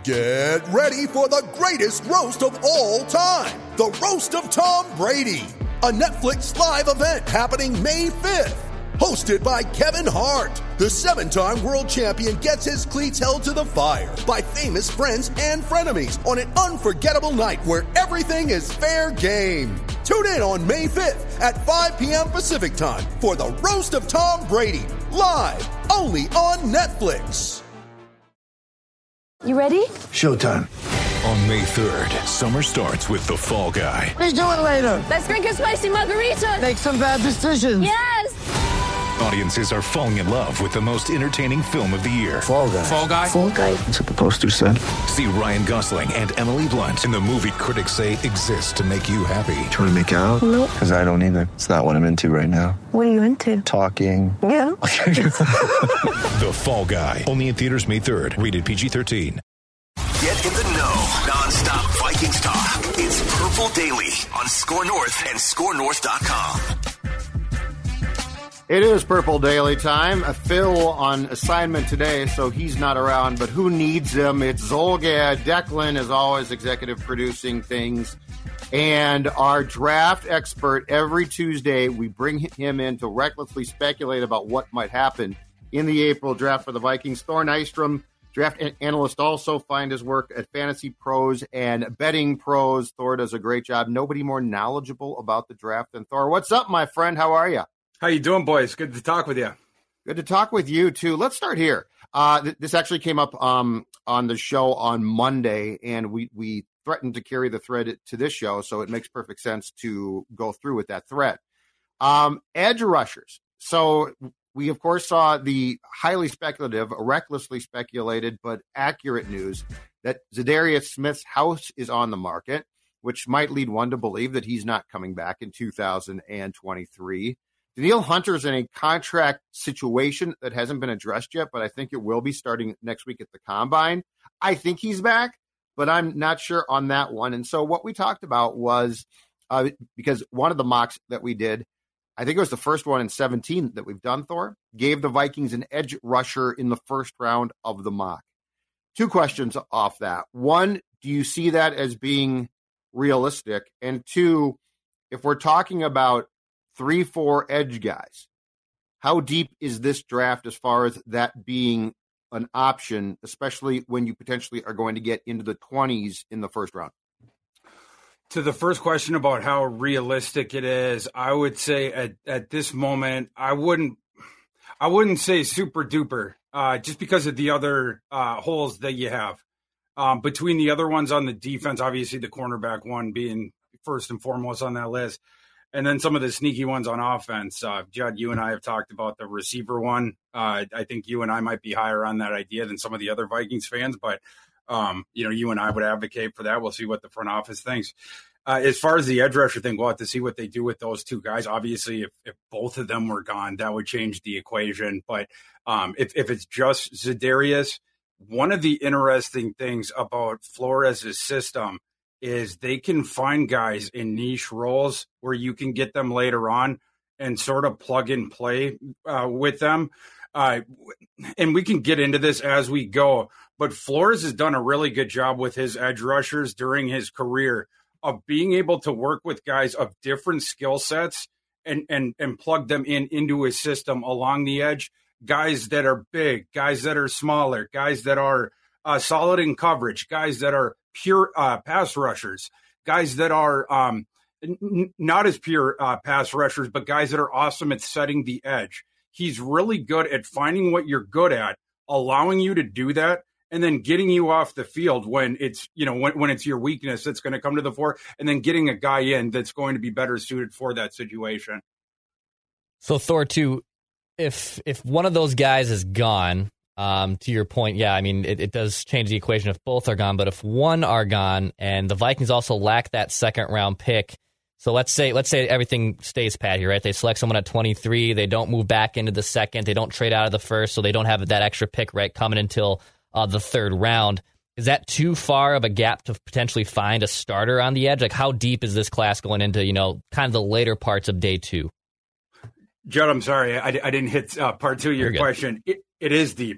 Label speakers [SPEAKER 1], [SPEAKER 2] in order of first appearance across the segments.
[SPEAKER 1] Get ready for the greatest roast of all time, the Roast of Tom Brady, a Netflix live event happening May 5th. Hosted by Kevin Hart, the 7-time world champion gets his cleats held to the fire by famous friends and frenemies on an unforgettable night where everything is fair game. Tune in on May 5th at 5 p.m. Pacific time for the Roast of Tom Brady, live only on Netflix.
[SPEAKER 2] You ready?
[SPEAKER 3] Showtime.
[SPEAKER 4] On May 3rd, summer starts with The Fall Guy.
[SPEAKER 3] Let's do it later.
[SPEAKER 2] Let's drink a spicy margarita.
[SPEAKER 3] Make some bad decisions.
[SPEAKER 2] Yes.
[SPEAKER 4] Audiences are falling in love with the most entertaining film of the year.
[SPEAKER 3] Fall Guy.
[SPEAKER 5] Fall Guy?
[SPEAKER 2] Fall Guy.
[SPEAKER 3] That's what the poster said.
[SPEAKER 4] See Ryan Gosling and Emily Blunt in the movie critics say exists to make you happy.
[SPEAKER 3] Trying to make it out?
[SPEAKER 2] Nope.
[SPEAKER 3] Because I don't either. It's not what I'm into right now.
[SPEAKER 2] What are you into?
[SPEAKER 3] Talking.
[SPEAKER 2] Yeah.
[SPEAKER 4] The Fall Guy. Only in theaters May 3rd. Rated PG-13.
[SPEAKER 6] Get in the know. Non-stop Vikings talk. It's Purple Daily on Score North and ScoreNorth.com.
[SPEAKER 7] It is Purple Daily time. Phil on assignment today, so he's not around, but who needs him? It's Zolgad. Declan is always executive producing things. And our draft expert, every Tuesday, we bring him in to recklessly speculate about what might happen in the April draft for the Vikings. Thor Nystrom, draft analyst, also find his work at Fantasy Pros and Betting Pros. Thor does a great job. Nobody more knowledgeable about the draft than Thor. What's up, my friend? How are you?
[SPEAKER 5] How you doing, boys? Good to talk with you.
[SPEAKER 7] Good to talk with you, too. Let's start here. This actually came up on the show on Monday, and we threatened to carry the thread to this show, so it makes perfect sense to go through with that thread. Edge rushers. So we, of course, saw the highly speculative, recklessly speculated, but accurate news that Za'Darius Smith's house is on the market, which might lead one to believe that he's not coming back in 2023. Danielle Hunter's in a contract situation that hasn't been addressed yet, but I think it will be starting next week at the Combine. I think he's back, but I'm not sure on that one. And so what we talked about was, because one of the mocks that we did, I think it was the first one in 17 that we've done, Thor, gave the Vikings an edge rusher in the first round of the mock. Two questions off that. One, do you see that as being realistic? And two, if we're talking about 3-4 edge guys, how deep is this draft as far as that being an option, especially when you potentially are going to get into the 20s in the first round?
[SPEAKER 5] To the first question about how realistic it is, I would say at this moment, I wouldn't say super duper, just because of the other holes that you have. Between the other ones on the defense, obviously the cornerback one being first and foremost on that list. And then some of the sneaky ones on offense. Judd, you and I have talked about the receiver one. I think you and I might be higher on that idea than some of the other Vikings fans, but you and I would advocate for that. We'll see what the front office thinks. As far as the edge rusher thing, we'll have to see what they do with those two guys. Obviously, if both of them were gone, that would change the equation. But if it's just Za'Darius, one of the interesting things about Flores' system is they can find guys in niche roles where you can get them later on and sort of plug and play with them. And we can get into this as we go, but Flores has done a really good job with his edge rushers during his career of being able to work with guys of different skill sets and plug them into his system along the edge. Guys that are big, guys that are smaller, guys that are solid in coverage, guys that are pure pass rushers, guys that are not as pure pass rushers, but guys that are awesome at setting the edge. He's really good at finding what you're good at, allowing you to do that, and then getting you off the field when it's, when it's your weakness that's going to come to the fore, and then getting a guy in that's going to be better suited for that situation.
[SPEAKER 8] So Thor, too, if one of those guys is gone, to your point, yeah, I mean, it does change the equation if both are gone, but if one are gone and the Vikings also lack that second round pick, so let's say everything stays pat here, right? They select someone at 23, they don't move back into the second, they don't trade out of the first, so they don't have that extra pick, right, coming until the third round. Is that too far of a gap to potentially find a starter on the edge? Like, how deep is this class going into, kind of the later parts of day two?
[SPEAKER 5] Judd, I'm sorry, I didn't hit part two of your question. It is deep.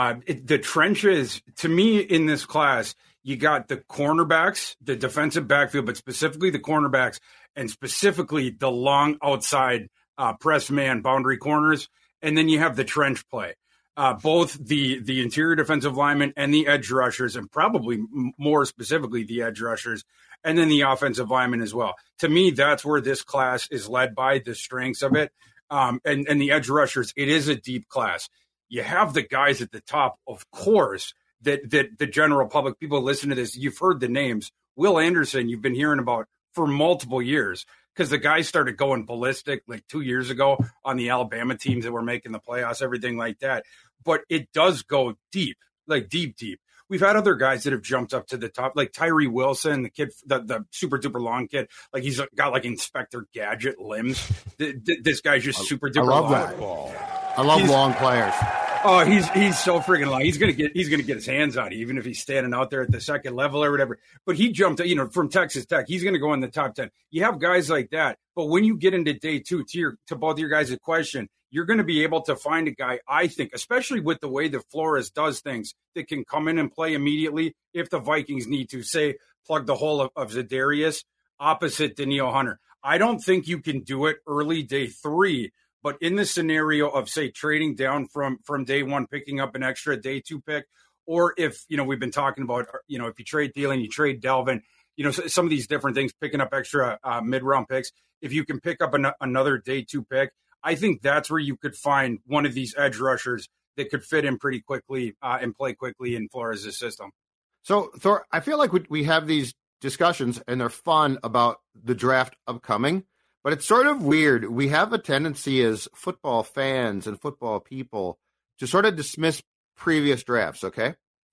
[SPEAKER 5] The trenches, to me, in this class, you got the cornerbacks, the defensive backfield, but specifically the cornerbacks, and specifically the long outside press man boundary corners. And then you have the trench play. Both the interior defensive linemen and the edge rushers, and probably more specifically the edge rushers, and then the offensive linemen as well. To me, that's where this class is led by, the strengths of it. And the edge rushers, it is a deep class. You have the guys at the top, of course, that the general public, people listen to this, you've heard the names. Will Anderson, you've been hearing about for multiple years, because the guy started going ballistic like 2 years ago on the Alabama teams that were making the playoffs, everything like that. But it does go deep, like deep. We've had other guys that have jumped up to the top, like Tyree Wilson, the kid, the super duper long kid. Like he's got like Inspector Gadget limbs. This guy's just super duper long.
[SPEAKER 7] I love that. I love long players.
[SPEAKER 5] Oh, he's so freaking long. He's gonna get his hands on it, even if he's standing out there at the second level or whatever. But he jumped, from Texas Tech. He's gonna go in the top 10. You have guys like that, but when you get into day two, to both your guys' question, you're going to be able to find a guy, I think, especially with the way that Flores does things, that can come in and play immediately if the Vikings need to, say, plug the hole of Za'Darius opposite Danielle Hunter. I don't think you can do it early day 3, but in the scenario of, say, trading down from day 1, picking up an extra day 2 pick, or if, we've been talking about, if you trade Thielen, you trade Delvin, some of these different things, picking up extra mid-round picks, if you can pick up another day 2 pick, I think that's where you could find one of these edge rushers that could fit in pretty quickly and play quickly in Flores' system.
[SPEAKER 7] So, Thor, I feel like we have these discussions, and they're fun about the draft upcoming, but it's sort of weird. We have a tendency as football fans and football people to sort of dismiss previous drafts, okay?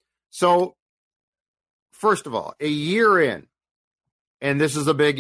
[SPEAKER 7] So, first of all, a year in, and this is a big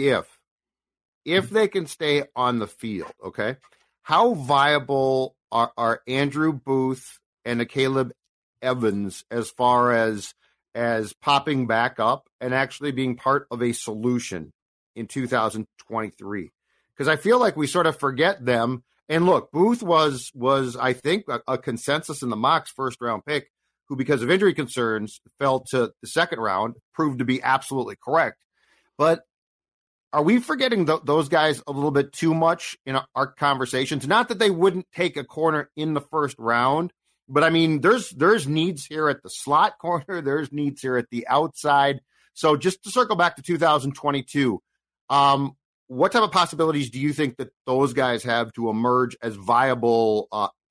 [SPEAKER 7] if they can stay on the field, okay? How viable are Andrew Booth and Caleb Evans as far as popping back up and actually being part of a solution in 2023? Because I feel like we sort of forget them. And look, Booth was I think, a consensus in the mocks first-round pick, who, because of injury concerns, fell to the second round, proved to be absolutely correct. But are we forgetting those guys a little bit too much in our conversations? Not that they wouldn't take a corner in the first round, but I mean, there's needs here at the slot corner. There's needs here at the outside. So just to circle back to 2022, what type of possibilities do you think that those guys have to emerge as viable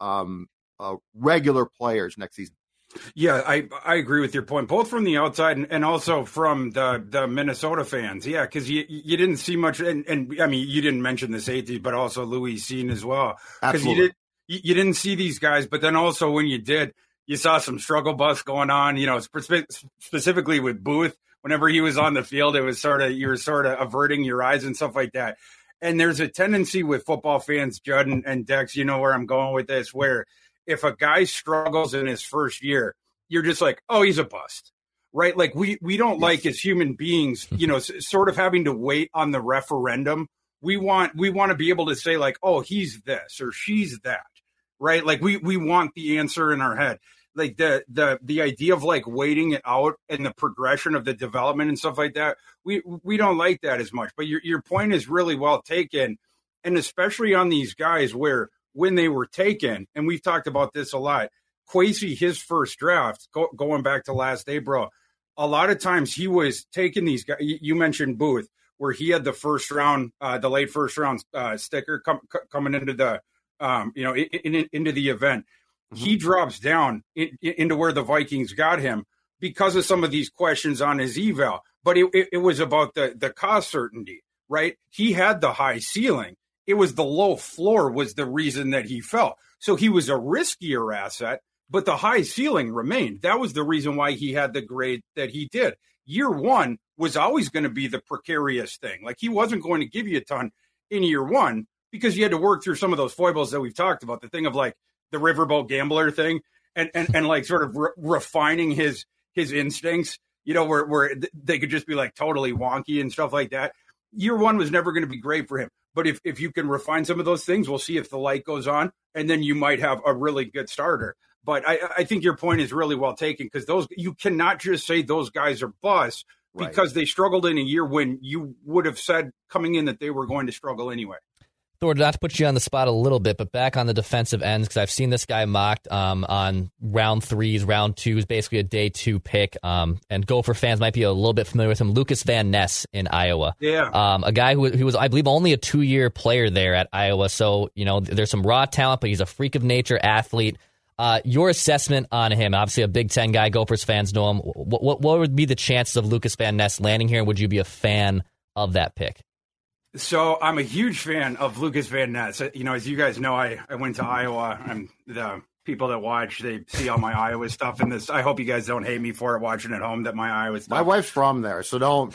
[SPEAKER 7] regular players next season?
[SPEAKER 5] Yeah, I agree with your point, both from the outside and also from the Minnesota fans. Yeah, because you didn't see much, and I mean, you didn't mention the safety, but also Louis Cine as well. Because you didn't see these guys, but then also when you did, you saw some struggle bus going on, specifically with Booth. Whenever he was on the field, it was you were sort of averting your eyes and stuff like that. And there's a tendency with football fans, Judd and Dex, you know where I'm going with this, where if a guy struggles in his first year, you're just like, oh, he's a bust, right? Like we don't like, as human beings, sort of having to wait on the referendum. We want to be able to say like, oh, he's this or she's that, right? Like we want the answer in our head. Like the idea of like waiting it out and the progression of the development and stuff like that, we don't like that as much. But your point is really well taken, and especially on these guys where when they were taken, and we've talked about this a lot, Kwesi, his first draft, going back to last April, a lot of times he was taking these guys. You mentioned Booth, where he had the first round, the late first round sticker coming into the, into the event. Mm-hmm. He drops down into where the Vikings got him because of some of these questions on his eval. But it was about the cost certainty, right? He had the high ceiling. It was the low floor was the reason that he fell. So he was a riskier asset, but the high ceiling remained. That was the reason why he had the grade that he did. Year one was always going to be the precarious thing. Like he wasn't going to give you a ton in year one because you had to work through some of those foibles that we've talked about, the thing of like the riverboat gambler thing and like sort of refining his instincts, where they could just be like totally wonky and stuff like that. Year one was never going to be great for him. But if you can refine some of those things, we'll see if the light goes on, and then you might have a really good starter. But I think your point is really well taken, because you cannot just say those guys are busts because they struggled in a year when you would have said coming in that they were going to struggle anyway.
[SPEAKER 8] Thor, not to put you on the spot a little bit, but back on the defensive ends, because I've seen this guy mocked on round 3s, round 2s, basically a day 2 pick. And Gopher fans might be a little bit familiar with him, Lucas Van Ness in Iowa.
[SPEAKER 5] Yeah.
[SPEAKER 8] A guy who was, I believe, only a 2-year player there at Iowa. So, there's some raw talent, but he's a freak of nature athlete. Your assessment on him, obviously a Big Ten guy, Gophers fans know him. What would be the chances of Lucas Van Ness landing here, and would you be a fan of that pick?
[SPEAKER 5] So I'm a huge fan of Lucas Van Ness. As you guys know, I went to Iowa. I'm the people that watch, they see all my Iowa stuff in this. I hope you guys don't hate me for it watching at home, that my Iowa stuff.
[SPEAKER 7] My wife's from there, so don't.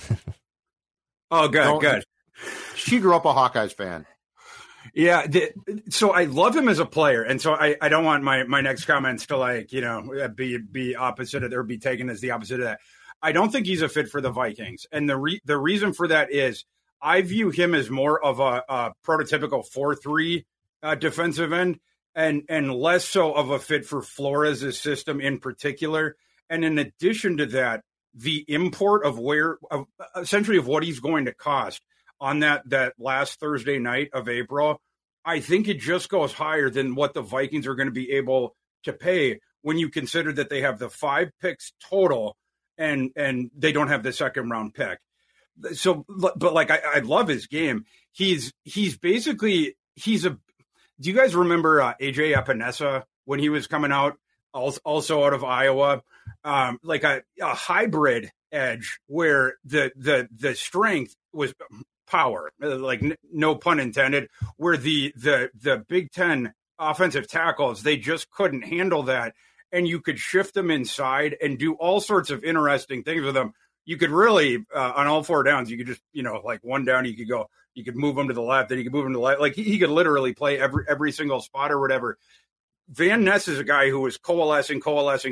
[SPEAKER 5] Oh, good.
[SPEAKER 7] She grew up a Hawkeyes fan.
[SPEAKER 5] Yeah. So I love him as a player. And so I don't want my next comments to be opposite of, or be taken as the opposite of that. I don't think he's a fit for the Vikings. And the reason for that is, I view him as more of a prototypical 4-3 defensive end, and less so of a fit for Flores' system in particular. And in addition to that, the import of essentially of what he's going to cost on that last Thursday night of April, I think it just goes higher than what the Vikings are going to be able to pay when you consider that they have the 5 picks total and they don't have the second round pick. So, but I love his game. He's basically, do you guys remember AJ Epinesa when he was coming out, also out of Iowa, like a hybrid edge where the strength was power, like no pun intended, where the Big Ten offensive tackles, they just couldn't handle that. And you could shift them inside and do all sorts of interesting things with them. You could really, on all 4 downs, you could just, like 1 down, you could move him to the left, then you could move him to the left. Like he could literally play every single spot or whatever. Van Ness is a guy who was coalescing.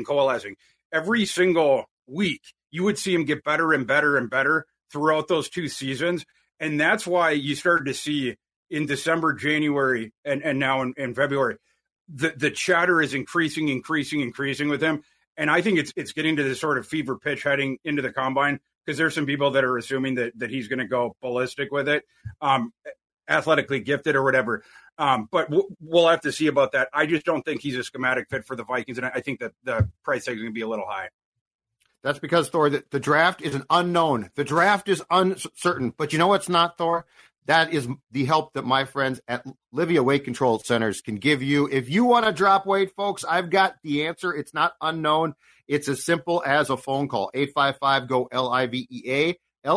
[SPEAKER 5] Every single week, you would see him get better and better and better throughout those 2 seasons. And that's why you started to see in December, January, and now in February, the chatter is increasing with him. And I think it's getting to this sort of fever pitch heading into the combine, because there's some people that are assuming that he's going to go ballistic with it, athletically gifted or whatever. But we'll have to see about that. I just don't think he's a schematic fit for the Vikings, and I think that the price tag is going to be a little high.
[SPEAKER 7] That's because, Thor, the draft is an unknown. The draft is uncertain. But you know what's not, Thor? That is the help that my friends at Livia Weight Control Centers can give you. If you want to drop weight, folks, I've got the answer. It's not unknown. It's as simple as a phone call, 855-GO-LIVEA,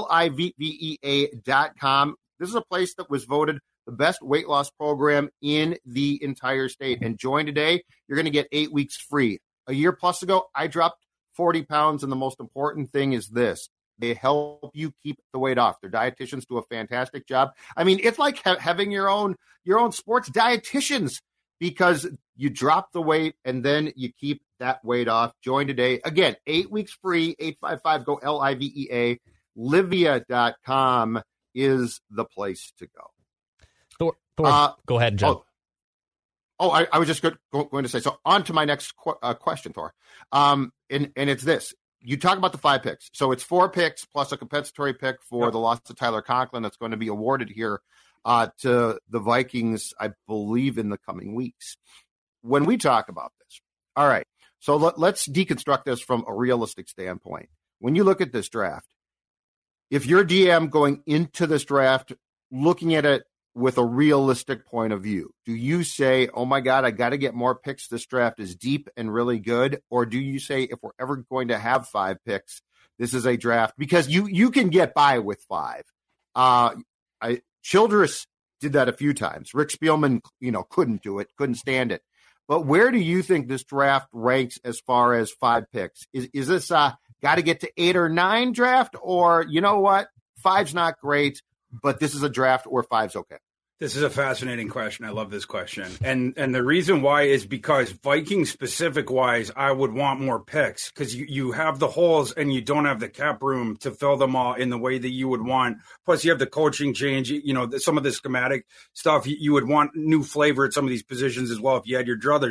[SPEAKER 7] LIVEA.com. This is a place that was voted the best weight loss program in the entire state. And join today. You're going to get 8 weeks free. A year plus ago, I dropped 40 pounds, and the most important thing is this. They help you keep the weight off. Their dietitians do a fantastic job. I mean, it's like having your own sports dietitians, because you drop the weight and then you keep that weight off. Join today. Again, 8 weeks free, 855-GO-LIVEA. Livia.com is the place to go.
[SPEAKER 8] Thor, go ahead, Joe.
[SPEAKER 7] I was just going to say, so on to my next question, Thor. And it's this. You talk about the 5 picks. So it's 4 picks plus a compensatory pick for the loss of Tyler Conklin that's going to be awarded here to the Vikings, I believe, in the coming weeks. When we talk about this, all right, so let's deconstruct this from a realistic standpoint. When you look at this draft, if you're DM going into this draft, looking at it with a realistic point of view, do you say, oh my God, I got to get more picks. This draft is deep and really good. Or do you say, if we're ever going to have 5 picks, this is a draft, because you can get by with 5. Childress did that a few times. Rick Spielman, couldn't do it, couldn't stand it. But where do you think this draft ranks as far as 5 picks? Is this got to get to 8 or 9 draft? Or, you know what? 5's not great, but this is a draft where 5's okay.
[SPEAKER 5] This is a fascinating question. I love this question. And the reason why is because Vikings specific wise, I would want more picks, because you have the holes and you don't have the cap room to fill them all in the way that you would want. Plus you have the coaching change, some of the schematic stuff. You would want new flavor at some of these positions as well if you had your druthers.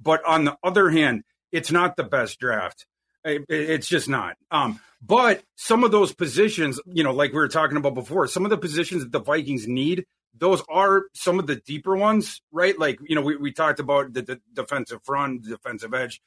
[SPEAKER 5] But on the other hand, it's not the best draft. It's just not. But some of those positions, like we were talking about before, some of the positions that the Vikings need, those are some of the deeper ones, right? Like, we talked about the defensive front, the defensive edge,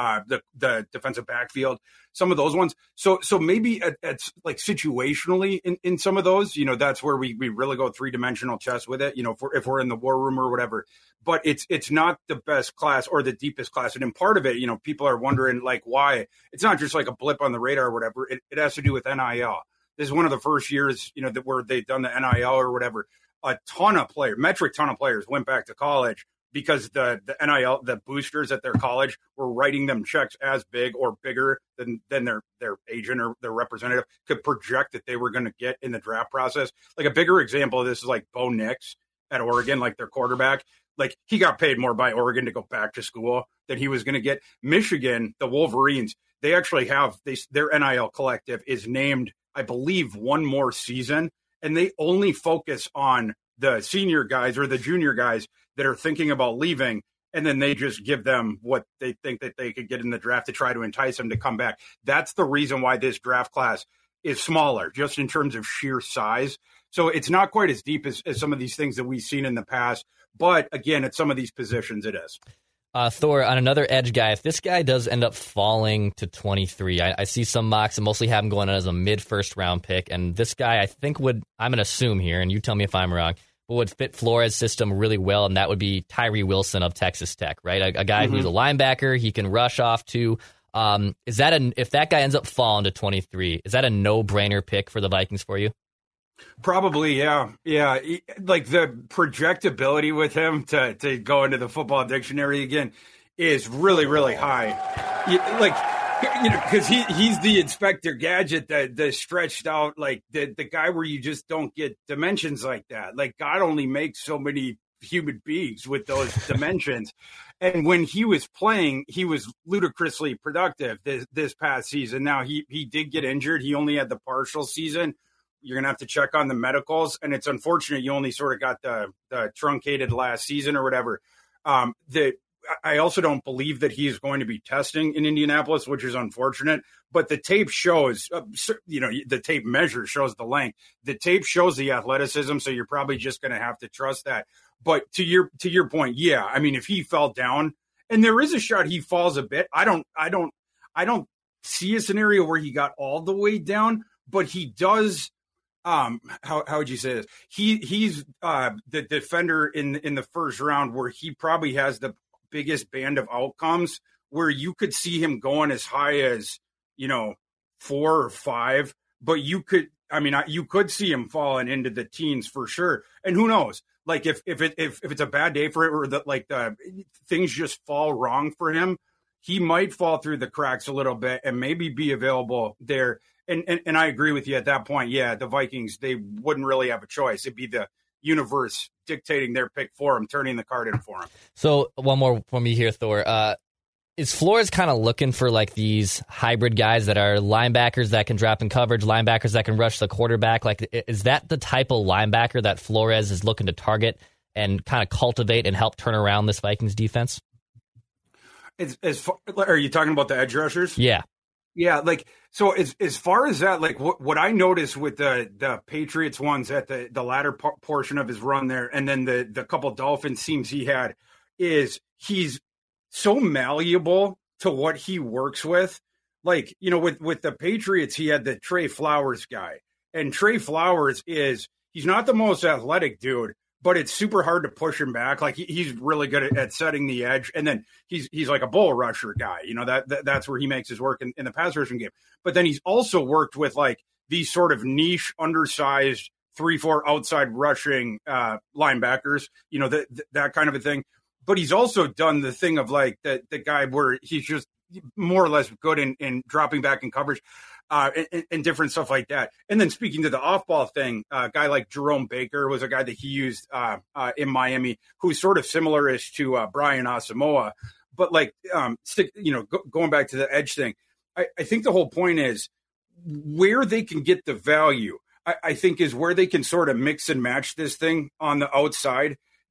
[SPEAKER 5] the defensive backfield, some of those ones. So maybe at like situationally in some of those, that's where we really go 3-dimensional chess with it, if we're in the war room or whatever. But it's not the best class or the deepest class. And in part of it, people are wondering like why. It's not just like a blip on the radar or whatever. It has to do with NIL. This is one of the first years, that where they've done the NIL or whatever. A ton of players, metric ton of players went back to college because the NIL, the boosters at their college were writing them checks as big or bigger than their agent or their representative could project that they were going to get in the draft process. Like a bigger example of this is like Bo Nix at Oregon, like their quarterback. Like he got paid more by Oregon to go back to school than he was going to get. Michigan, the Wolverines, they actually have their NIL collective is named, I believe, one more season, and they only focus on the senior guys or the junior guys that are thinking about leaving, and then they just give them what they think that they could get in the draft to try to entice them to come back. That's the reason why this draft class is smaller, just in terms of sheer size. So it's not quite as deep as some of these things that we've seen in the past. But again, at some of these positions, it is.
[SPEAKER 8] Thor, on another edge guy, if this guy does end up falling to 23, I see some mocks and mostly have him going as a mid-first round pick. And this guy, I think I'm going to assume here, and you tell me if I'm wrong, but would fit Flores' system really well, and that would be Tyree Wilson of Texas Tech, right? A guy who's a linebacker, he can rush off to. If that guy ends up falling to 23, is that a no-brainer pick for the Vikings for you?
[SPEAKER 5] Probably, yeah. Like the projectability with him to go into the football dictionary again is really, really high. Because he's the Inspector Gadget, the stretched out, like the guy where you just don't get dimensions like that. Like God only makes so many human beings with those dimensions. And when he was playing, he was ludicrously productive this past season. Now he did get injured. He only had the partial season. You're going to have to check on the medicals, and it's unfortunate you only sort of got the truncated last season or whatever. I also don't believe that he's going to be testing in Indianapolis, which is unfortunate. But the tape shows, the tape measure shows the length. The tape shows the athleticism, so you're probably just going to have to trust that. But to your point, yeah, I mean, if he fell down, and there is a shot he falls a bit, I don't see a scenario where he got all the way down, but he does. How would you say this? He's the defender in the first round where he probably has the biggest band of outcomes where you could see him going as high as 4 or 5, but you could see him falling into the teens for sure. And who knows? Like if it's a bad day for it or the things just fall wrong for him, he might fall through the cracks a little bit and maybe be available there. And I agree with you at that point. Yeah, the Vikings, they wouldn't really have a choice. It'd be the universe dictating their pick for him, turning the card in for him.
[SPEAKER 8] So one more from me here, Thor. Is Flores kind of looking for like these hybrid guys that are linebackers that can drop in coverage, linebackers that can rush the quarterback? Like, is that the type of linebacker that Flores is looking to target and kind of cultivate and help turn around this Vikings defense?
[SPEAKER 5] Are you talking about the edge rushers?
[SPEAKER 8] Yeah.
[SPEAKER 5] Yeah, like, so as far as that, like what I noticed with the Patriots ones at the latter portion of his run there, and then the couple Dolphins teams he had, is he's so malleable to what he works with. Like, with the Patriots, he had the Trey Flowers guy, and Trey Flowers he's not the most athletic dude, but it's super hard to push him back. Like he's really good at setting the edge. And then he's like a bull rusher guy, that's where he makes his work in the pass rushing game. But then he's also worked with like these sort of niche, undersized 3-4 outside rushing linebackers, that kind of a thing. But he's also done the thing of like the guy where he's just more or less good in dropping back in coverage. And different stuff like that. And then speaking to the off-ball thing, a guy like Jerome Baker was a guy that he used in Miami, who's sort of similar-ish to Brian Asamoah. But like, going back to the edge thing, I think the whole point is where they can get the value, I think is where they can sort of mix and match this thing on the outside.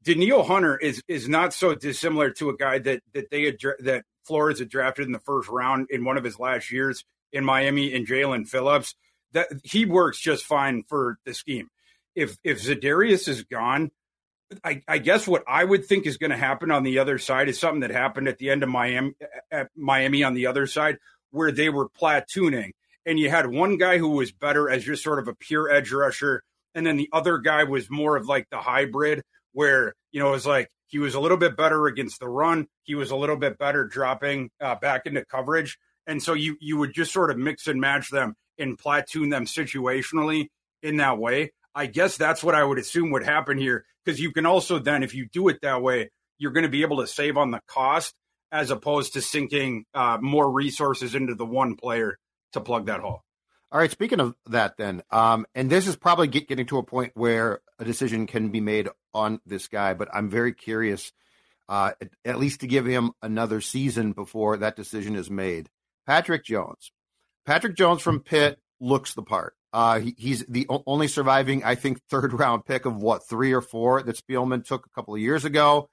[SPEAKER 5] Danielle Hunter is not so dissimilar to a guy that that Flores had drafted in the first round in one of his last years in Miami, in Jalen Phillips. That he works just fine for the scheme. If Za'Darius is gone, I guess what I would think is going to happen on the other side is something that happened at the end of Miami on the other side, where they were platooning, and you had one guy who was better as just sort of a pure edge rusher, and then the other guy was more of like the hybrid, where, it was like he was a little bit better against the run, he was a little bit better dropping back into coverage, and so you would just sort of mix and match them and platoon them situationally in that way. I guess that's what I would assume would happen here, because you can also then, if you do it that way, you're going to be able to save on the cost as opposed to sinking more resources into the one player to plug that hole.
[SPEAKER 7] All right, speaking of that then, and this is probably getting to a point where a decision can be made on this guy, but I'm very curious, at least to give him another season before that decision is made. Patrick Jones. Patrick Jones from Pitt looks the part. He's the only surviving, I think, third-round pick of, 3 or 4 that Spielman took a couple of years ago.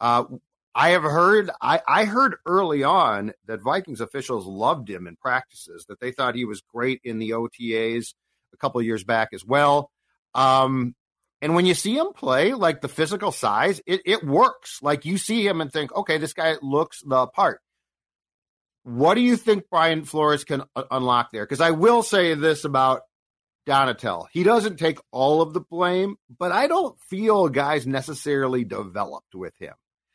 [SPEAKER 7] I heard early on that Vikings officials loved him in practices, that they thought he was great in the OTAs a couple of years back as well. And when you see him play, like the physical size, it works. Like you see him and think, okay, this guy looks the part. What do you think Brian Flores can unlock there? Because I will say this about Donatell. He doesn't take all of the blame, but I don't feel guys necessarily developed with him.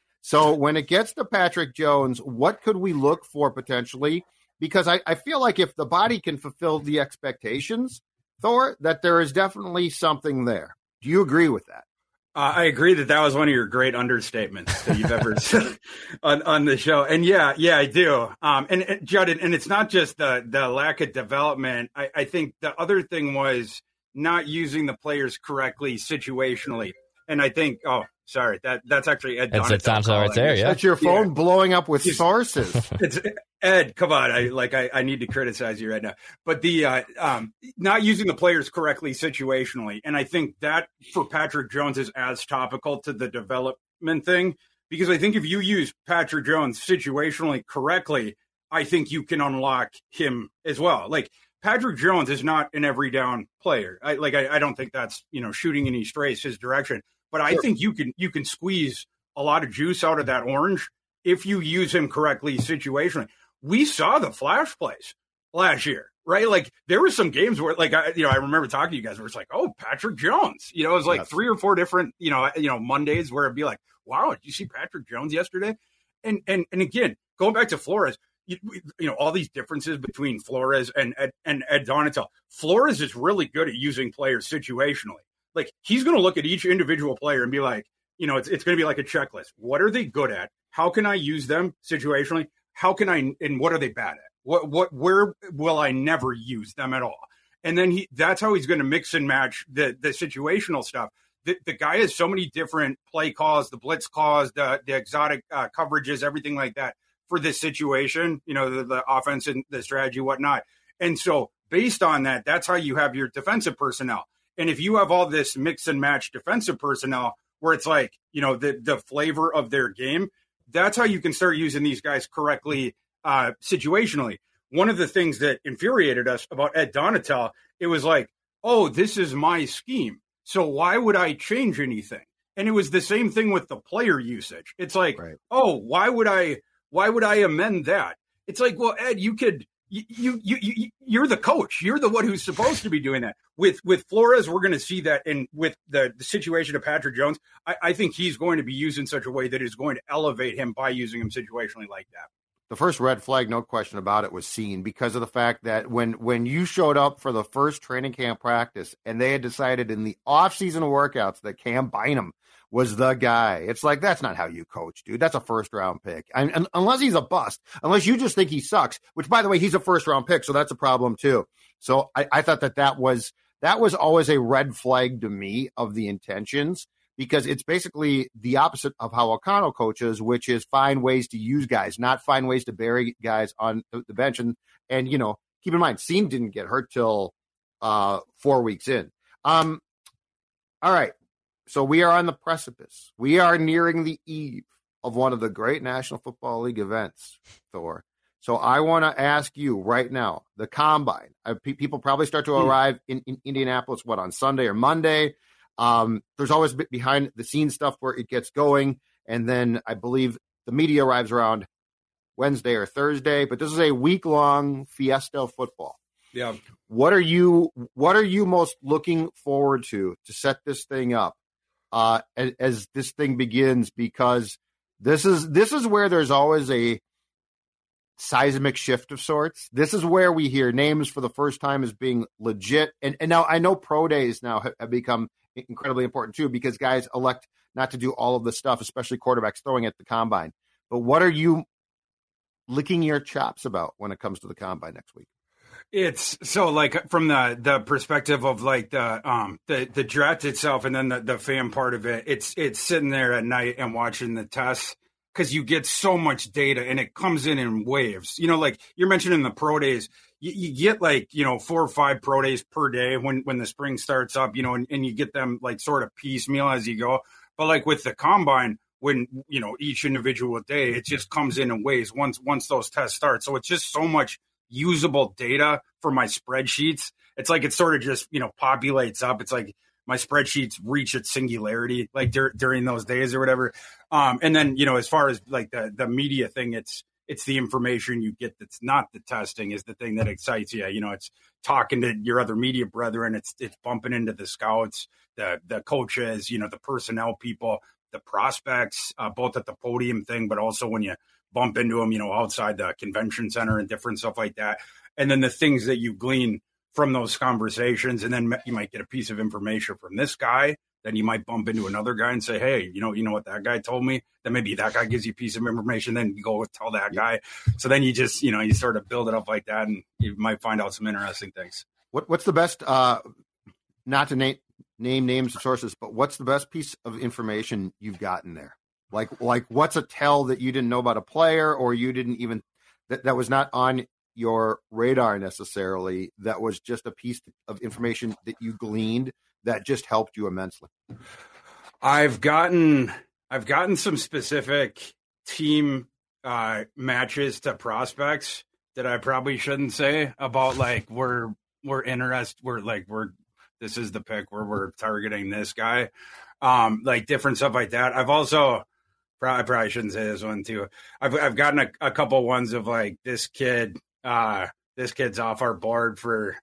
[SPEAKER 7] So when it gets to Patrick Jones, what could we look for potentially? Because I feel like if the body can fulfill the expectations, Thor, that there is definitely something there. Do you agree with that?
[SPEAKER 5] I agree that was one of your great understatements that you've ever said on the show. And yeah, I do. And Judd, and it's not just the lack of development. I think the other thing was not using the players correctly situationally. And I think, sorry, that's actually Ed.
[SPEAKER 8] It's Donatell right there, yeah.
[SPEAKER 7] That's your phone blowing up with sources.
[SPEAKER 5] It's Ed, come on. I need to criticize you right now. But the not using the players correctly situationally. And I think that for Patrick Jones is as topical to the development thing, because I think if you use Patrick Jones situationally correctly, I think you can unlock him as well. Like, Patrick Jones is not an every down player. I don't think that's, shooting any strays his direction. But I think you can squeeze a lot of juice out of that orange if you use him correctly situationally. We saw the flash plays last year, right? Like, there were some games where, I remember talking to you guys where it's like, oh, Patrick Jones. It was like 3 or 4 different, Mondays where it'd be like, wow, did you see Patrick Jones yesterday? And again, going back to Flores, all these differences between Flores and Ed Donatell. Flores is really good at using players situationally. Like, he's going to look at each individual player and be like, it's going to be like a checklist. What are they good at? How can I use them situationally? And what are they bad at? Where will I never use them at all? And then that's how he's going to mix and match the situational stuff. The guy has so many different play calls, the blitz calls, the exotic coverages, everything like that for this situation, the offense and the strategy, whatnot. And so based on that, that's how you have your defensive personnel. And if you have all this mix and match defensive personnel where it's like, the flavor of their game, that's how you can start using these guys correctly situationally. One of the things that infuriated us about Ed Donatell, it was like, oh, this is my scheme, so why would I change anything? And it was the same thing with the player usage. It's like, right. Oh, why would I amend that? It's like, well, Ed, you're the coach. You're the one who's supposed to be doing that. With Flores, we're going to see that. And with the situation of Patrick Jones, I think he's going to be used in such a way that is going to elevate him by using him situationally like that.
[SPEAKER 7] The first red flag, no question about it, was seen because of the fact that when you showed up for the first training camp practice and they had decided in the off-season workouts that Cam Bynum was the guy. It's like, that's not how you coach, dude. That's a first-round pick. And unless he's a bust, unless you just think he sucks, which, by the way, he's a first-round pick, so that's a problem too. So I thought that was always a red flag to me of the intentions, because it's basically the opposite of how O'Connell coaches, which is find ways to use guys, not find ways to bury guys on the bench. And keep in mind, Seam didn't get hurt till 4 weeks in. All right. So we are on the precipice. We are nearing the eve of one of the great National Football League events, Thor. So I want to ask you right now, the Combine. People probably start to arrive in Indianapolis, on Sunday or Monday? There's always behind-the-scenes stuff where it gets going, and then I believe the media arrives around Wednesday or Thursday. But this is a week-long fiesta of football.
[SPEAKER 5] Yeah.
[SPEAKER 7] What are you most looking forward to set this thing up as this thing begins? Because this is where there's always a seismic shift of sorts. This is where we hear names for the first time as being legit. And now I know pro days now have become incredibly important too, because guys elect not to do all of this stuff, especially quarterbacks throwing at the Combine. But what are you licking your chops about when it comes to the Combine next week?
[SPEAKER 5] It's so like from the perspective of like the draft itself, and then the fan part of it. It's sitting there at night and watching the tests, because you get so much data and it comes in waves. You know, like you're mentioning the pro days, you get like 4 or 5 pro days per day when the spring starts up. And you get them like sort of piecemeal as you go. But like with the Combine, when each individual day, it just comes in waves once those tests start. So it's just so much usable data for my spreadsheets. It's like it sort of just populates up. It's like my spreadsheets reach its singularity like during those days or whatever. And then as far as like the media thing, it's the information you get that's not the testing is the thing that excites you. It's talking to your other media brethren. It's bumping into the scouts, the coaches, the personnel people, the prospects, both at the podium thing, but also when you bump into them, outside the convention center and different stuff like that. And then the things that you glean from those conversations. And then you might get a piece of information from this guy. Then you might bump into another guy and say, hey, you know what that guy told me? Then maybe that guy gives you a piece of information. Then you go tell that guy. So then you just, you sort of build it up like that, and you might find out some interesting things.
[SPEAKER 7] What's the best, not to name names of sources, but what's the best piece of information you've gotten there? Like what's a tell that you didn't know about a player, or you didn't even that was not on your radar necessarily, that was just a piece of information that you gleaned that just helped you immensely?
[SPEAKER 5] I've gotten some specific team matches to prospects that I probably shouldn't say about, like we're interested, this is the pick where we're targeting this guy, like different stuff like that. I've also, I probably shouldn't say this one too. I've gotten a couple ones of like this kid's off our board for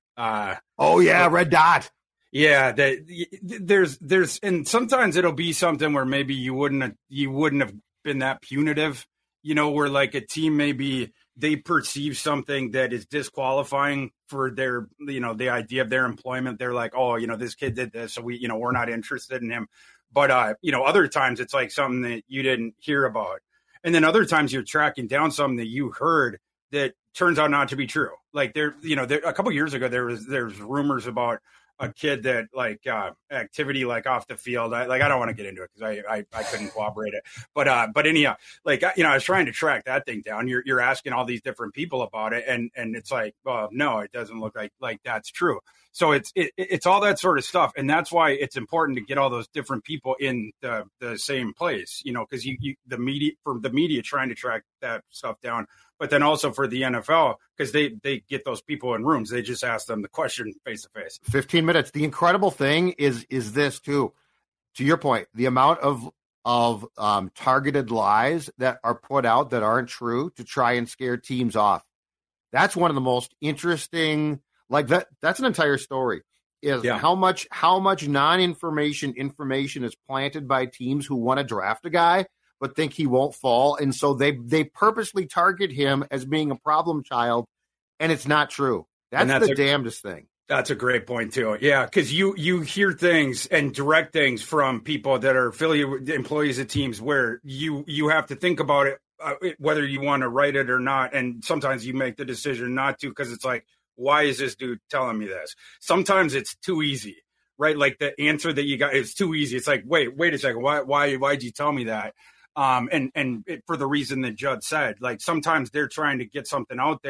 [SPEAKER 7] Red Dot.
[SPEAKER 5] Yeah, there's and sometimes it'll be something where maybe you wouldn't have been that punitive, where like a team maybe they perceive something that is disqualifying for their, the idea of their employment. They're like, oh, this kid did this, so we're not interested in him. But other times it's like something that you didn't hear about, and then other times you're tracking down something that you heard that turns out not to be true. Like there a couple years ago there was rumors about a kid that like activity like off the field. I don't want to get into it because I couldn't corroborate it. But anyhow, like I was trying to track that thing down. You're asking all these different people about it, and it's like, well, no, it doesn't look like that's true. So it's all that sort of stuff, and that's why it's important to get all those different people in the same place. Because the media trying to track that stuff down. But then also for the NFL, because they get those people in rooms, they just ask them the question face to face.
[SPEAKER 7] 15 minutes. The incredible thing is this too, to your point, the amount of targeted lies that are put out that aren't true to try and scare teams off. That's one of the most interesting. Like that's an entire story. How much non-information is planted by teams who want to draft a guy but think he won't fall, and so they purposely target him as being a problem child, and it's not true. That's the damnedest thing.
[SPEAKER 5] That's a great point too. Yeah, because you hear things and direct things from people that are affiliated with employees of teams where you have to think about it, whether you want to write it or not, and sometimes you make the decision not to because it's like, why is this dude telling me this? Sometimes it's too easy, right? Like the answer that you got is too easy. It's like, wait a second, why'd you tell me that? And for the reason that Judd said, like sometimes they're trying to get something out there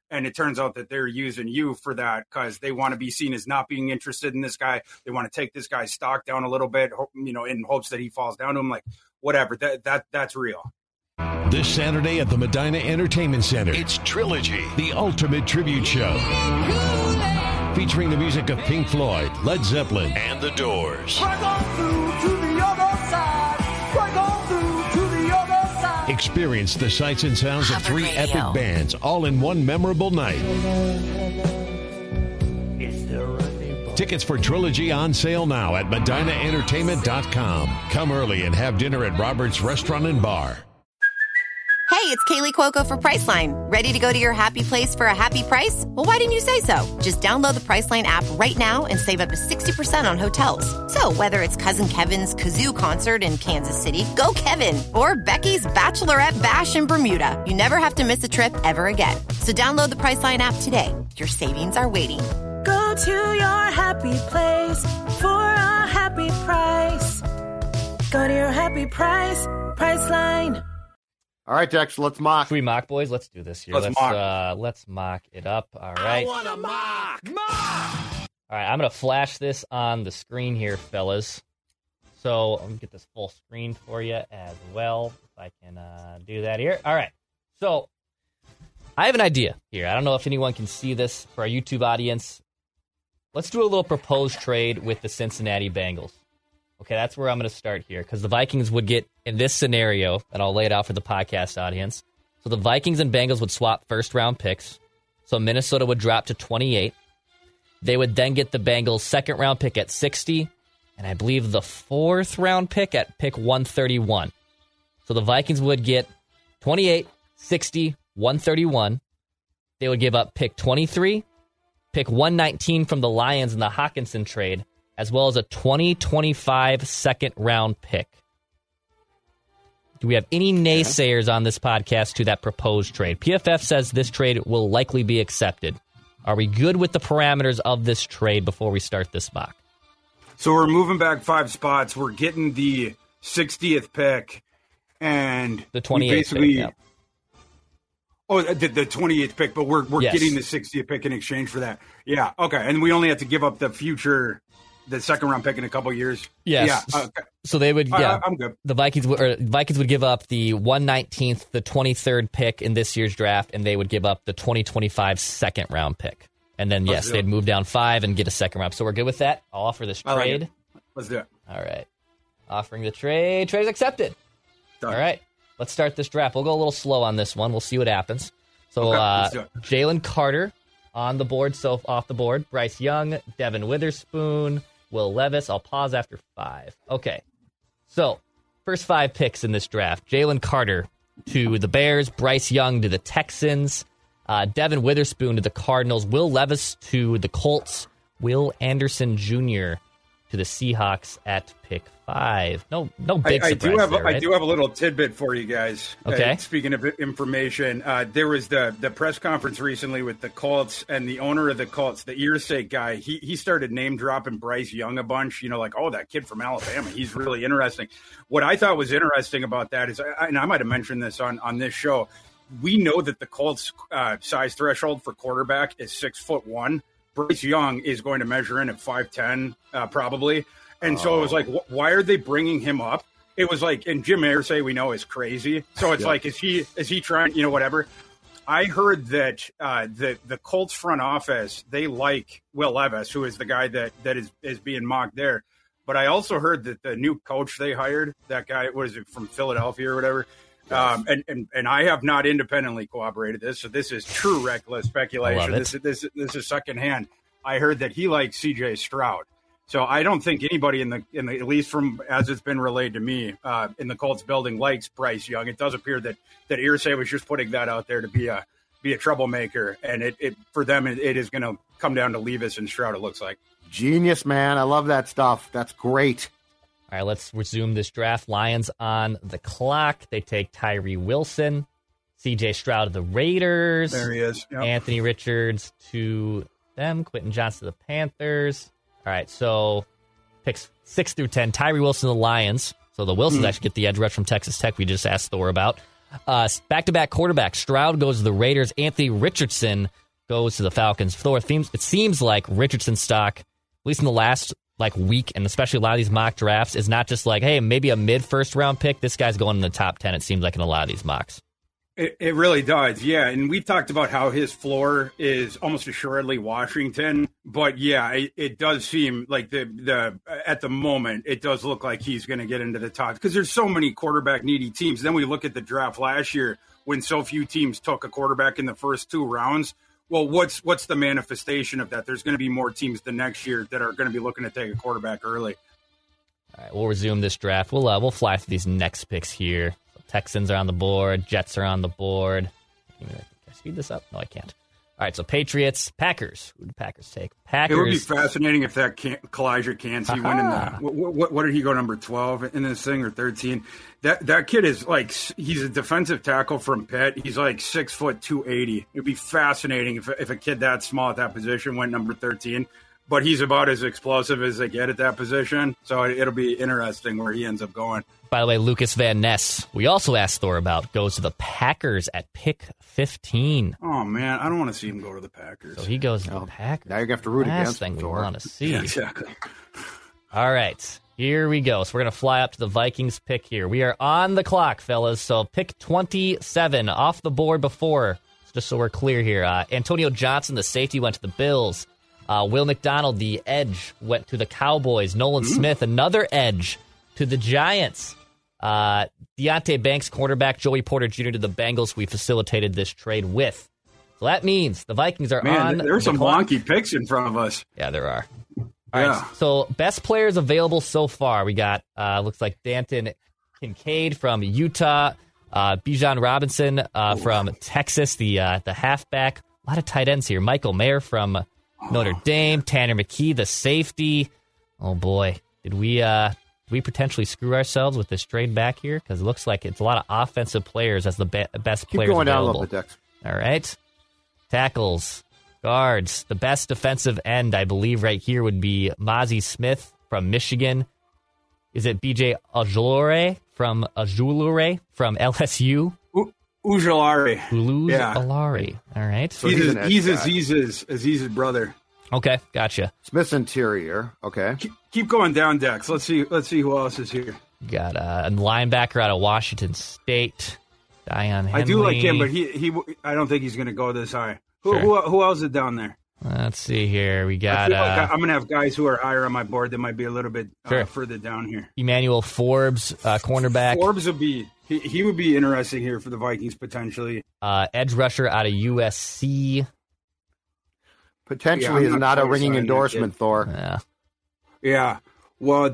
[SPEAKER 5] And it turns out that they're using you for that because they want to be seen as not being interested in this guy. They want to take this guy's stock down a little bit, in hopes that he falls down to him. Like, whatever, that's real.
[SPEAKER 9] This Saturday at the Medina Entertainment Center,
[SPEAKER 6] It's Trilogy.
[SPEAKER 9] the ultimate tribute show. Featuring the music of Pink Floyd, Led Zeppelin,
[SPEAKER 6] And The Doors.
[SPEAKER 9] Experience the sights and sounds of 3 epic bands all in one memorable night. Tickets for Trilogy on sale now at MedinaEntertainment.com. Come early and have dinner at Robert's Restaurant and Bar.
[SPEAKER 10] Hey, it's Kaylee Cuoco for Priceline. Ready to go to your happy place for a happy price? Well, why didn't you say so? Just download the Priceline app right now and save up to 60% on hotels. So whether it's Cousin Kevin's Kazoo Concert in Kansas City, go Kevin, or Becky's Bachelorette Bash in Bermuda, you never have to miss a trip ever again. So download the Priceline app today. Your savings are waiting.
[SPEAKER 11] Go to your happy place for a happy price. Go to your happy price, Priceline.
[SPEAKER 7] All right, Dex, let's mock.
[SPEAKER 8] Should we mock, boys? Let's do this here. Let's mock it up. All right.
[SPEAKER 6] I want to mock.
[SPEAKER 8] All right, I'm going to flash this on the screen here, fellas. So I'm going to get this full screen for you as well, if I can do that here. All right. So I have an idea here. I don't know if anyone can see this for our YouTube audience. Let's do a little proposed trade with the Cincinnati Bengals. Okay, that's where I'm going to start here, because the Vikings would get, in this scenario, and I'll lay it out for the podcast audience. So the Vikings and Bengals would swap first-round picks. So Minnesota would drop to 28. They would then get the Bengals' second-round pick at 60, and I believe the fourth-round pick at pick 131. So the Vikings would get 28, 60, 131. They would give up pick 23, pick 119 from the Lions in the Hockenson trade, as well as a 2025 second-round pick. Do we have any naysayers on this podcast to that proposed trade? PFF says this trade will likely be accepted. Are we good with the parameters of this trade before we start this mock?
[SPEAKER 5] So we're moving back 5 spots. We're getting the 60th pick and
[SPEAKER 8] the 28th pick, yeah.
[SPEAKER 5] Oh, the 28th pick, but we're
[SPEAKER 8] Yes.
[SPEAKER 5] getting the 60th pick in exchange for that. Yeah, okay. And we only have to give up the second round pick in a couple years.
[SPEAKER 8] Yes.
[SPEAKER 5] Yeah. Okay.
[SPEAKER 8] So they would,
[SPEAKER 5] I'm good.
[SPEAKER 8] The Vikings would give up the 119th, the 23rd pick in this year's draft, and they would give up the 2025 second round pick. And then, yes, they'd move down 5 and get a second round. So we're good with that. I'll offer this trade.
[SPEAKER 5] Like Let's do it.
[SPEAKER 8] All right. Offering the trade. Trade is accepted.
[SPEAKER 5] Done.
[SPEAKER 8] All right. Let's start this draft. We'll go a little slow on this one. We'll see what happens. So
[SPEAKER 5] let's do it.
[SPEAKER 8] Jalen Carter on the board, so off the board. Bryce Young, Devin Witherspoon, Will Levis. I'll pause after 5. Okay. So first 5 picks in this draft. Jalen Carter to the Bears. Bryce Young to the Texans. Devin Witherspoon to the Cardinals. Will Levis to the Colts. Will Anderson Jr. to the Seahawks at pick 5. No big surprise there, right?
[SPEAKER 5] I do have a little tidbit for you guys.
[SPEAKER 8] Okay.
[SPEAKER 5] Speaking of information, there was the press conference recently with the Colts, and the owner of the Colts, the Irsay guy, he started name dropping Bryce Young a bunch. Like, oh, that kid from Alabama, he's really interesting. What I thought was interesting about that is, and I might have mentioned this on this show, we know that the Colts size threshold for quarterback is 6'1". Bryce Young is going to measure in at 5'10", probably. And so it was like, why are they bringing him up? It was like, and Jim Irsay we know is crazy. So it's like, is he trying, whatever. I heard that the Colts front office, they like Will Levis, who is the guy that is being mocked there. But I also heard that the new coach they hired, that guy, what is it, from Philadelphia or whatever, and I have not independently corroborated this, so this is true reckless speculation. This is secondhand. I heard that he likes C.J. Stroud. So I don't think anybody in the at least from as it's been relayed to me in the Colts building likes Bryce Young. It does appear that Irsay was just putting that out there to be a troublemaker, and it for them it is going to come down to Levis and Stroud. It looks like
[SPEAKER 7] Genius, man. I love that stuff. That's great.
[SPEAKER 8] All right, let's resume this draft. Lions on the clock. They take Tyree Wilson, C.J. Stroud of the Raiders.
[SPEAKER 5] There he is. Yep.
[SPEAKER 8] Anthony Richards to them. Quentin Johnson to the Panthers. All right, so picks 6 through 10. Tyree Wilson to the Lions. So the Wilsons actually get the edge rush from Texas Tech we just asked Thor about. Back-to-back quarterback. Stroud goes to the Raiders. Anthony Richardson goes to the Falcons. Thor, it seems like Richardson's stock, at least in the last week, and especially a lot of these mock drafts, is not just like, hey, maybe a mid-first round pick. This guy's going in the top 10, it seems like, in a lot of these mocks.
[SPEAKER 5] It really does, yeah. And we've talked about how his floor is almost assuredly Washington. But, yeah, it does seem like at the moment, it does look like he's going to get into the top. Because there's so many quarterback-needy teams. Then we look at the draft last year when so few teams took a quarterback in the first 2 rounds. Well, what's the manifestation of that? There's going to be more teams the next year that are going to be looking to take a quarterback early.
[SPEAKER 8] All right, we'll resume this draft. We'll fly through these next picks here. Texans are on the board. Jets are on the board. Can I speed this up? No, I can't. All right, so Patriots, Packers. Who did the Packers take? Packers.
[SPEAKER 5] It would be fascinating if that Kalijah Kancey went in the what did he go, number 12 in this thing, or 13? That kid is he's a defensive tackle from Pitt. He's 6 foot 280. It'd be fascinating if a kid that small at that position went number 13. But he's about as explosive as they get at that position. So it'll be interesting where he ends up going.
[SPEAKER 8] By the way, Lucas Van Ness, we also asked Thor about, goes to the Packers at pick 15.
[SPEAKER 5] Oh, man, I don't want to see him go to the Packers.
[SPEAKER 8] So he goes to the Packers.
[SPEAKER 7] Now you're going to have to root against
[SPEAKER 8] thing
[SPEAKER 7] Thor.
[SPEAKER 8] we want to see.
[SPEAKER 5] Yeah, exactly.
[SPEAKER 8] All right, here we go. So we're going to fly up to the Vikings pick here. We are on the clock, fellas. So pick 27 off the board before, just so we're clear here. Antonio Johnson, the safety, went to the Bills. Will McDonald, the edge, went to the Cowboys. Nolan Smith, another edge, to the Giants. Deonte Banks, cornerback. Joey Porter Jr. to the Bengals. We facilitated this trade with. So that means the Vikings are on.
[SPEAKER 5] There's some wonky picks in front of us.
[SPEAKER 8] Yeah, there are. All right, so best players available so far. We got, looks like Danton Kincaid from Utah. Bijan Robinson from Texas, the halfback. A lot of tight ends here. Michael Mayer from Notre Dame. Tanner McKee, the safety. Oh, boy. Did we potentially screw ourselves with this trade back here? Because it looks like it's a lot of offensive players as the best players
[SPEAKER 7] going
[SPEAKER 8] available.
[SPEAKER 7] down a little bit, Dex.
[SPEAKER 8] All right. Tackles, guards. The best defensive end, I believe, right here would be Mozzie Smith from Michigan. Is it B.J. Ojulari from LSU?
[SPEAKER 5] Ujulari.
[SPEAKER 8] Ujulari. All right.
[SPEAKER 5] So he's Aziz's brother.
[SPEAKER 8] Okay, gotcha.
[SPEAKER 7] Smith's interior. Okay.
[SPEAKER 5] Keep going down, Dex. Let's see who else is here.
[SPEAKER 8] Got a linebacker out of Washington State, Dion Henley.
[SPEAKER 5] I do like him, but he I don't think he's going to go this high. Who else is down there?
[SPEAKER 8] Let's see here. We got.
[SPEAKER 5] I'm going to have guys who are higher on my board that might be a little bit further down here.
[SPEAKER 8] Emmanuel Forbes, cornerback.
[SPEAKER 5] Forbes would be. He would be interesting here for the Vikings potentially.
[SPEAKER 8] Edge rusher out of USC.
[SPEAKER 7] Potentially is not a ringing endorsement, Thor.
[SPEAKER 5] Yeah. Well,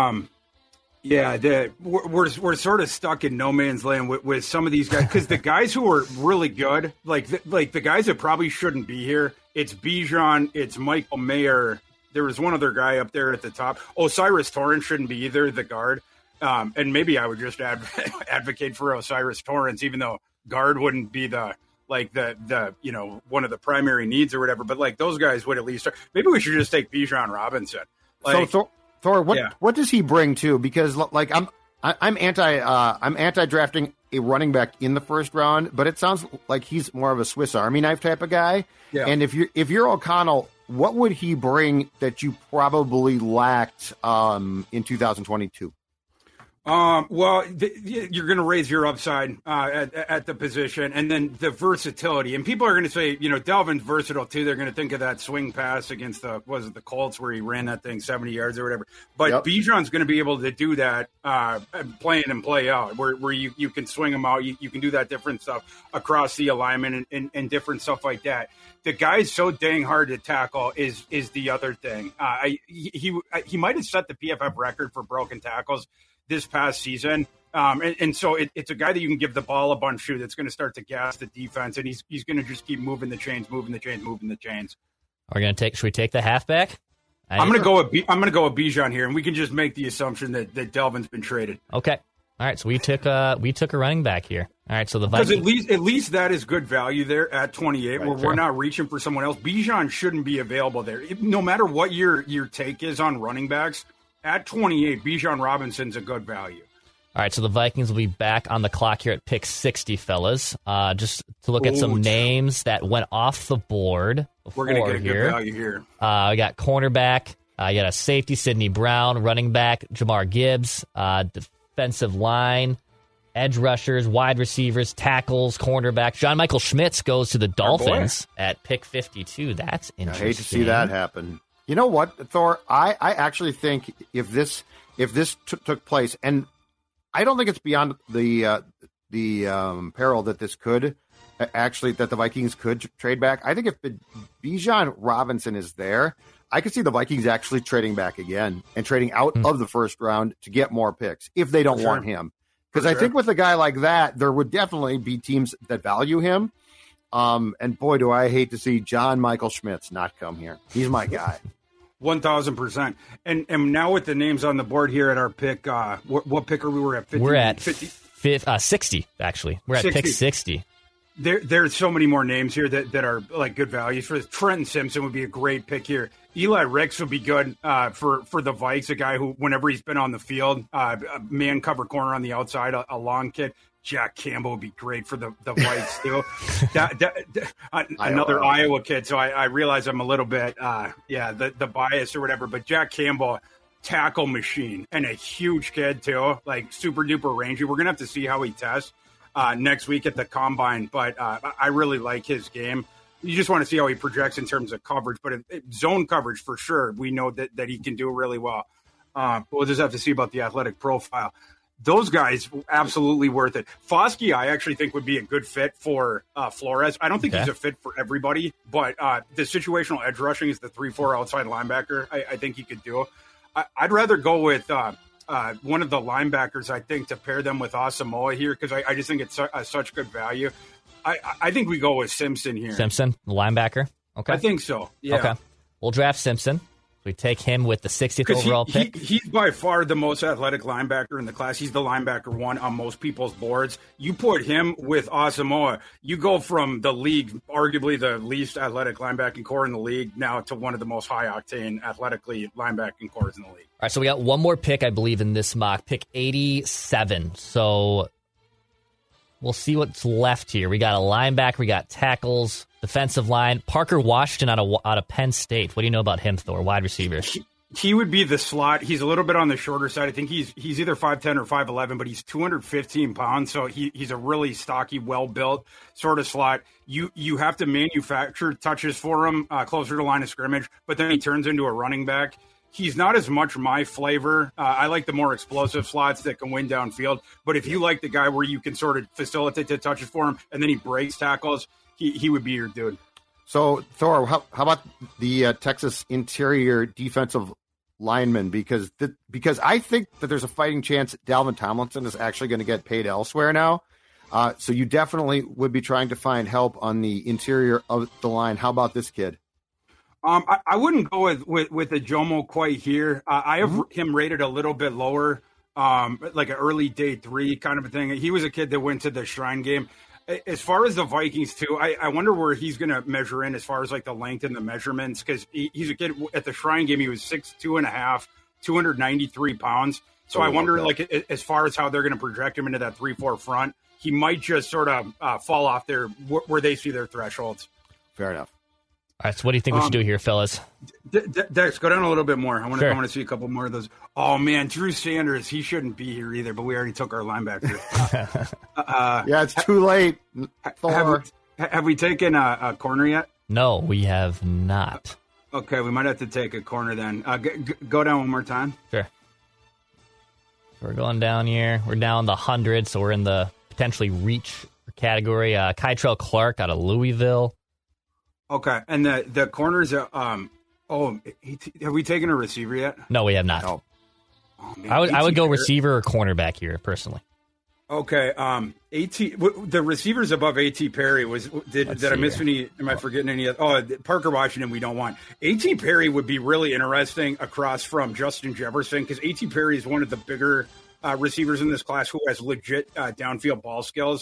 [SPEAKER 5] we're sort of stuck in no man's land with some of these guys, because the guys who are really good, like the guys that probably shouldn't be here, it's Bijan, it's Michael Mayer. There was one other guy up there at the top. Osiris Torrance shouldn't be either, the guard. And maybe I would just advocate for Osiris Torrance, even though guard wouldn't be the one of the primary needs or whatever. But like those guys would at least start. Maybe we should just take Bijan Robinson.
[SPEAKER 7] So Thor, what does he bring too? Because like I'm anti drafting a running back in the first round, but it sounds like he's more of a Swiss Army knife type of guy. Yeah. And if you're O'Connell, what would he bring that you probably lacked in 2022?
[SPEAKER 5] Well, you're going to raise your upside at the position, and then the versatility. And people are going to say, Dalvin's versatile too. They're going to think of that swing pass against the Colts where he ran that thing 70 yards or whatever. But Bijan's going to be able to do that, play in and play out, where you can swing them out. You can do that different stuff across the alignment and different stuff like that. The guy's so dang hard to tackle is the other thing. He might have set the PFF record for broken tackles this past season. And so it's a guy that you can give the ball a bunch to that's going to start to gas the defense, and he's going to just keep moving the chains.
[SPEAKER 8] Should we take the halfback?
[SPEAKER 5] I'm going to go with Bijan here, and we can just make the assumption that Dalvin's been traded.
[SPEAKER 8] Okay. All right, so we took a running back here. All right, so the Vikings,
[SPEAKER 5] because at least that is good value there at 28, right, where we're not reaching for someone else. Bijan shouldn't be available there. No matter what your take is on running backs, at 28, Bijan Robinson's a good value.
[SPEAKER 8] All right, so the Vikings will be back on the clock here at pick 60, fellas. Just to look at some names that went off the board.
[SPEAKER 5] We're going to get a good value here.
[SPEAKER 8] We got cornerback. You got a safety, Sidney Brown. Running back, Jamar Gibbs. Defensive line, edge rushers, wide receivers, tackles, cornerbacks. John Michael Schmitz goes to the Dolphins at pick 52. That's interesting.
[SPEAKER 7] I hate to see that happen. You know what, Thor? I actually think if this took place, and I don't think it's beyond the peril that this could actually, that the Vikings could trade back. I think if Bijan Robinson is there, I could see the Vikings actually trading back again and trading out of the first round to get more picks if they don't want him. Because I think with a guy like that, there would definitely be teams that value him. And boy, do I hate to see John Michael Schmitz not come here. He's my guy.
[SPEAKER 5] 1,000%. And now with the names on the board here at our pick, what pick are we at? 50,
[SPEAKER 8] we're at
[SPEAKER 5] 50?
[SPEAKER 8] 60, actually. We're at
[SPEAKER 5] 60.
[SPEAKER 8] pick 60.
[SPEAKER 5] There's so many more names here that are like good values. For Trenton Simpson would be a great pick here. Eli Ricks would be good for the Vikes, a guy who, whenever he's been on the field, a man cover corner on the outside, a long kid. Jack Campbell would be great for the Vikes, too. Another Iowa kid, so I realize I'm a little bit, the bias or whatever, but Jack Campbell, tackle machine, and a huge kid, too, like super-duper rangy. We're going to have to see how he tests next week at the Combine, but I really like his game. You just want to see how he projects in terms of coverage, but zone coverage for sure. We know that he can do really well. But we'll just have to see about the athletic profile. Those guys, absolutely worth it. Foskey, I actually think would be a good fit for Flores. I don't think he's a fit for everybody, but the situational edge rushing is the 3-4 outside linebacker. I think he could do. I'd rather go with one of the linebackers, I think, to pair them with Asamoah here, because I just think it's such good value. I think we go with Simpson here.
[SPEAKER 8] Simpson, the linebacker? Okay.
[SPEAKER 5] I think so, yeah.
[SPEAKER 8] Okay. We'll draft Simpson. We take him with the 60th overall pick.
[SPEAKER 5] He's by far the most athletic linebacker in the class. He's the linebacker one on most people's boards. You put him with Asamoah, you go from the league, arguably the least athletic linebacking core in the league, now to one of the most high-octane athletically linebacking cores in the league.
[SPEAKER 8] All right, so we got one more pick, I believe, in this mock, pick 87. So we'll see what's left here. We got a linebacker, we got tackles, defensive line. Parker Washington out of Penn State. What do you know about him, Thor? Wide receiver.
[SPEAKER 5] He would be the slot. He's a little bit on the shorter side. I think he's either 5'10 or 5'11, but he's 215 pounds, so he's a really stocky, well-built sort of slot. You have to manufacture touches for him closer to line of scrimmage, but then he turns into a running back. He's not as much my flavor. I like the more explosive slots that can win downfield, but if you like the guy where you can sort of facilitate the touches for him and then he breaks tackles, he would be your dude.
[SPEAKER 7] So, Thor, how about the Texas interior defensive lineman? Because I think that there's a fighting chance Dalvin Tomlinson is actually going to get paid elsewhere now. So you definitely would be trying to find help on the interior of the line. How about this kid?
[SPEAKER 5] I wouldn't go with a Jomo quite here. I have him rated a little bit lower, like an early day 3 kind of a thing. He was a kid that went to the Shrine game. As far as the Vikings, too, I wonder where he's going to measure in as far as like the length and the measurements, because he's a kid at the Shrine game. He was 6'2.5", 293 pounds. So I wonder, like, as far as how they're going to project him into that 3-4 front, he might just sort of fall off there where they see their thresholds.
[SPEAKER 7] Fair enough.
[SPEAKER 8] All right, so what do you think we should do here, fellas?
[SPEAKER 5] Dex, go down a little bit more. I want to see a couple more of those. Oh, man, Drew Sanders, he shouldn't be here either, but we already took our linebacker.
[SPEAKER 7] Yeah, it's too late.
[SPEAKER 5] Have we taken a corner yet?
[SPEAKER 8] No, we have not.
[SPEAKER 5] Okay, we might have to take a corner then. Go down one more time.
[SPEAKER 8] Sure. So we're going down here. We're down the 100, so we're in the potentially reach category. Kytrell Clark out of Louisville.
[SPEAKER 5] Okay, and the corners, have we taken a receiver yet?
[SPEAKER 8] No, we have not.
[SPEAKER 5] Oh, man,
[SPEAKER 8] I would go receiver or cornerback here, personally.
[SPEAKER 5] Okay, the receivers above A.T. Perry did I miss any? Am I forgetting any? Parker Washington we don't want. A.T. Perry would be really interesting across from Justin Jefferson, because A.T. Perry is one of the bigger receivers in this class who has legit downfield ball skills.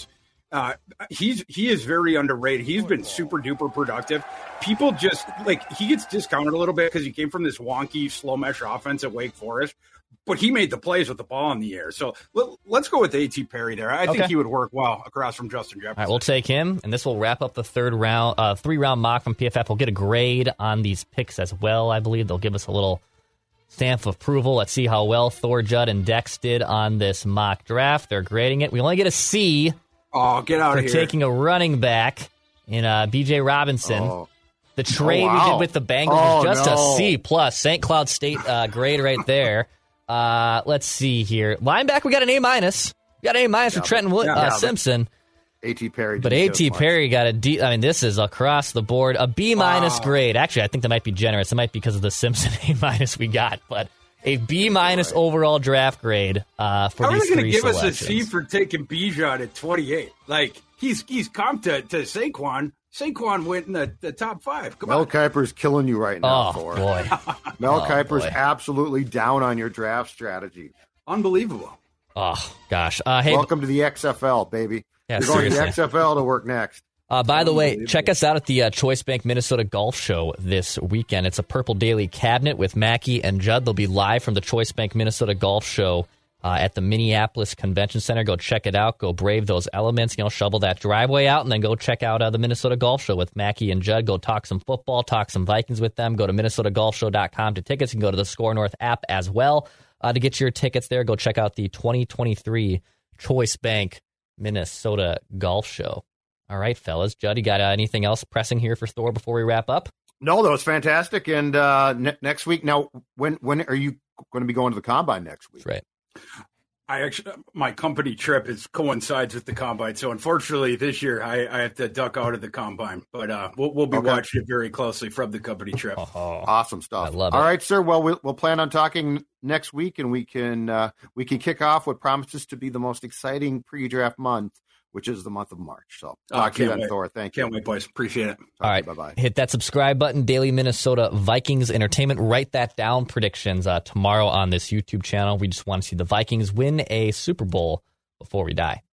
[SPEAKER 5] He is very underrated. He's been super duper productive. People just he gets discounted a little bit because he came from this wonky slow mesh offense at Wake Forest, but he made the plays with the ball in the air. So let's go with A.T. Perry there. I think he would work well across from Justin Jefferson.
[SPEAKER 8] All right, we'll take him, and this will wrap up the third round, 3-round mock from PFF. We'll get a grade on these picks as well. I believe they'll give us a little stamp of approval. Let's see how well Thor, Judd, and Dex did on this mock draft. They're grading it. We only get a C.
[SPEAKER 5] Oh, get out of here.
[SPEAKER 8] For taking a running back in B.J. Robinson. The trade we did with the Bengals was just a C+. St. Cloud State grade right there. Let's see here. Linebacker, we got an A-. We got an A- for Trenton Simpson.
[SPEAKER 7] A.T. Perry.
[SPEAKER 8] But A.T. Perry got a D. I mean, this is across the board. A B- grade. Actually, I think that might be generous. It might be because of the Simpson A- we got. But a B- overall draft grade for
[SPEAKER 5] How
[SPEAKER 8] these three
[SPEAKER 5] are they going to give us a
[SPEAKER 8] selections.
[SPEAKER 5] C for taking Bijan at 28? He's comped to Saquon. Saquon went in the top 5. Come
[SPEAKER 7] Mel
[SPEAKER 5] on.
[SPEAKER 7] Kiper's killing you right now, Thor.
[SPEAKER 8] Boy.
[SPEAKER 7] Mel Kiper's absolutely down on your draft strategy.
[SPEAKER 5] Unbelievable.
[SPEAKER 8] Oh, gosh. Hey,
[SPEAKER 7] welcome to the XFL, baby.
[SPEAKER 8] Yeah,
[SPEAKER 7] You're going to the
[SPEAKER 8] seriously.
[SPEAKER 7] XFL to work next.
[SPEAKER 8] By the way, check us out at the Choice Bank Minnesota Golf Show this weekend. It's a Purple Daily Cabinet with Mackie and Judd. They'll be live from the Choice Bank Minnesota Golf Show at the Minneapolis Convention Center. Go check it out. Go brave those elements. Shovel that driveway out, and then go check out the Minnesota Golf Show with Mackie and Judd. Go talk some football, talk some Vikings with them. Go to MinnesotaGolfShow.com to tickets. You can go to the Score North app as well to get your tickets there. Go check out the 2023 Choice Bank Minnesota Golf Show. All right, fellas. Judd, you got anything else pressing here for Thor before we wrap up?
[SPEAKER 7] No, that was fantastic. And next week, now, when are you going to be going to the Combine next week?
[SPEAKER 8] Right.
[SPEAKER 5] My company trip coincides with the Combine, so unfortunately this year I have to duck out of the Combine. But we'll be watching it very closely from the company trip.
[SPEAKER 7] Awesome stuff.
[SPEAKER 8] I love it.
[SPEAKER 7] All right, sir. Well, we'll plan on talking next week, and we can kick off what promises to be the most exciting pre-draft month, which is the month of March. So talk to you then, Thor. Thank you.
[SPEAKER 5] Can't wait, boys. Appreciate it.
[SPEAKER 8] All right.
[SPEAKER 7] Bye-bye.
[SPEAKER 8] Hit that subscribe button. Daily Minnesota Vikings Entertainment. Write that down. Predictions tomorrow on this YouTube channel. We just want to see the Vikings win a Super Bowl before we die.